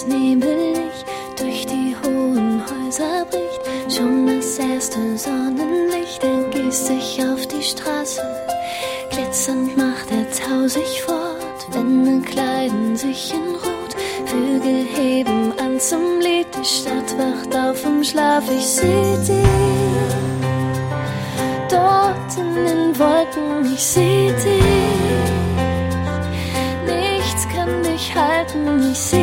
es nebelig durch die hohen Häuser bricht. Schon das erste Sonnenlicht ergießt sich auf die Straße. Glitzernd macht der Tau sich fort, Wände kleiden sich in Rot. Vögel heben an zum Lied, die Stadt wacht auf vom Schlaf. Ich seh dich dort in den Wolken, ich seh dich. Nichts kann dich halten, ich seh